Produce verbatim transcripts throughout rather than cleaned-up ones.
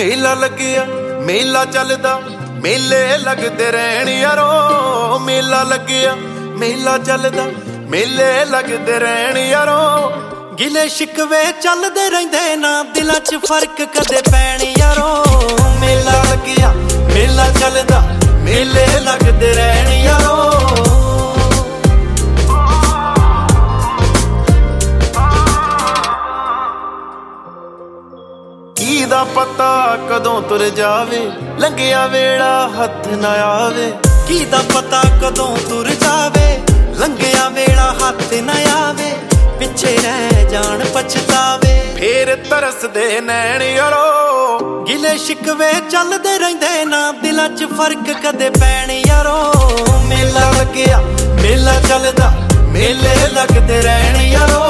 मेला लग्या मेला चलदा मेले लगदे रहण यारो। मेला लग्या मेला चलदा मेले लगदे रहण यारो। गिले शिकवे चलदे रहिंदे ना दिलां च फर्क कदे पैण यारो। मेला लग्या मेला चलदा मेले लगदे रहण यारो। की दा पता कदों तुर जावे लंघिया वेला हथ ना आवे। की दा पता कदों तुर जावे लंघिया वेला हथ ना आवे। पिछे रह जान पछतावे फेर तरस दे नैण यारो। गिले शिकवे चलदे रहिंदे ना दिलां च फर्क कदे पैण यारो। मेला लग्या मेला चलदा मेले लगदे रहण यारो।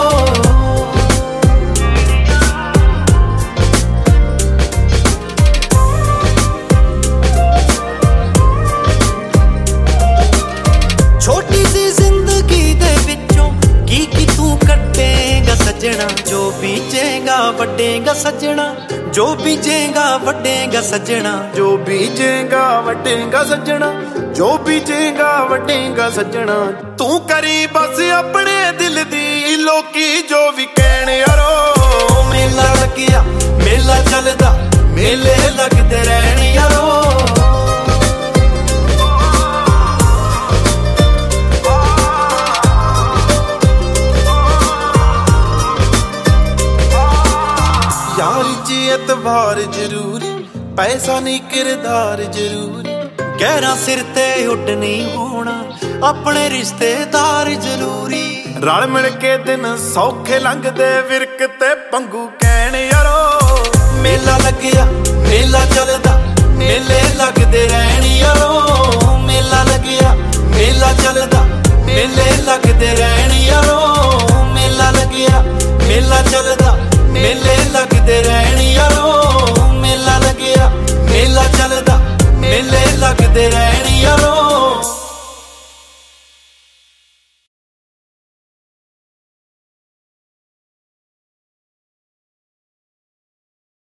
छोटी सी जिंदगी दे विचों की की तू कटेगा सजना। जो बीजेगा वडेगा सजना। जो बीजेगा वडेगा सजना। जो बीजेगा वडेगा सजना। जो बीजेगा वडेगा सजना। तू करी बस अपने दिल दी लोकी जो भी कहण यारो। मेला लग्या मेला चलदा मेले लगदे रहण यारो। यारी च एतबार जरूरी पैसा नहीं किरदार जरूरी। गहरा सिर ते उड नहीं होना अपने रिश्तेदार जरूरी। रल मिल के दिन सौखे लंघदे विरक ते पंगू कहण यारो। मेला लग्या मेला चलदा मेले लगदे रहण यारो। मेला लग्या मेला चलदा मेले लगदे रहण यारो। मेला लग्या मेला चलदा मेले लगदे रहण यारो। मेला लग्या मेला चलदा मेले लगदे रहण यारो।